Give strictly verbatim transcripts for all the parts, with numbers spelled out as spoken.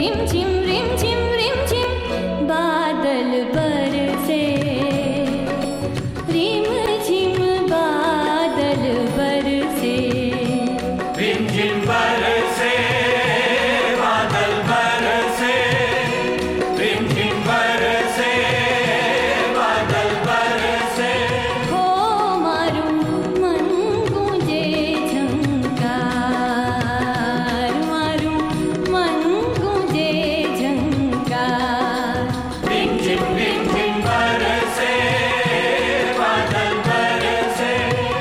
Rim झिम rim झिम rim झिम बादल बरसे, रिम झिम बादल बरसे, रिम झिम बरसे बादल बरसे, रिम झिम बरसे बादल बरसे। हो मारू मन गूंजे झंकार, मारू मन गूंजे झंकार। रिम झिम रिम झिम बरसे बादल बरसे,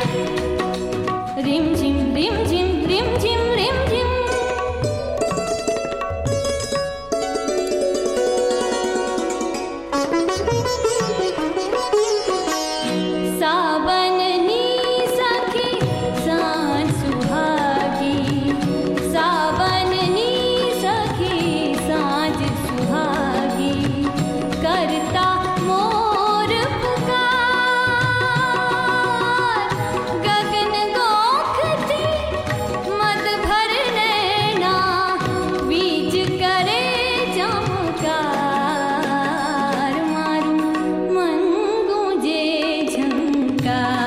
रिम झिम रिम झिम रिम झिम रिम झिम। सावन नी सखी सांझ सुहागी, सावन नी सखी सांझ सुहागी, करता मोर पुकार। गगन गोखती मद भर नैना, बीज करे चमकार। मारू मन गूंजे झंकार,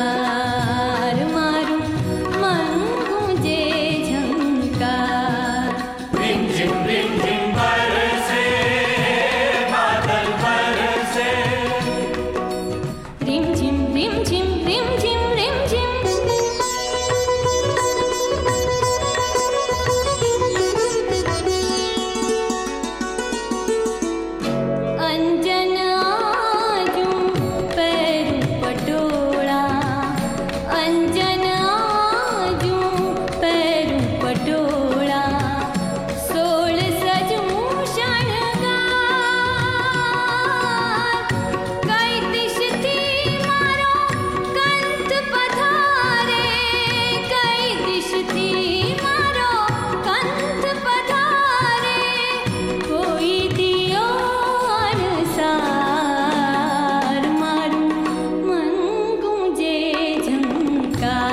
मारू मन गूंजे झंकार। रिम झिम रिम झिम बरसे बादल बरसे, रिम झिम रिम झिम रिम झिम रिम झिम। अंजन आजू पैरू पटोला, अंजन आजू पैरू पटोला, सोल सजू शणगार। कई दिश थी मारो कंठ पधारे, कई दिश थी मारो कंठ पधारे, कोई दियो अणसार। मारू मन गूंजे झंकार,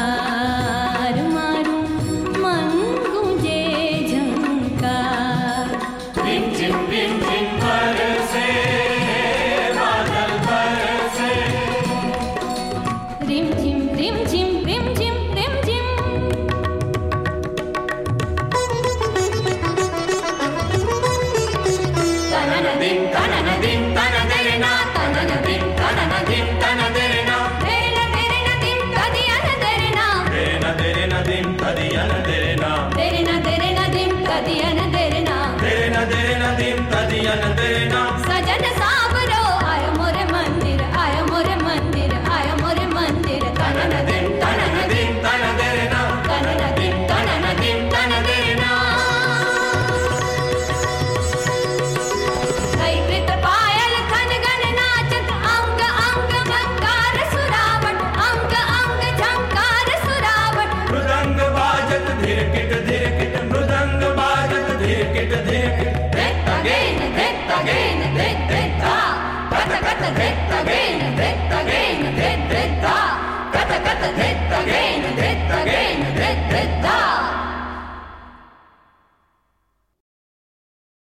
मारू मन गूंजे झंकार। रिम झिम रिम झिम बरसे बादल बरसे, रिम झिम रिम झिम रिम झिम रिम झिम। तननदिं तननदिं तनदेना, तननदिं तननदिं तनदेना, देना देना दिन कदियन देना, देना देना दिं तदियन देना, देना देना दिन कदियन देना। देना देना दिं तदियन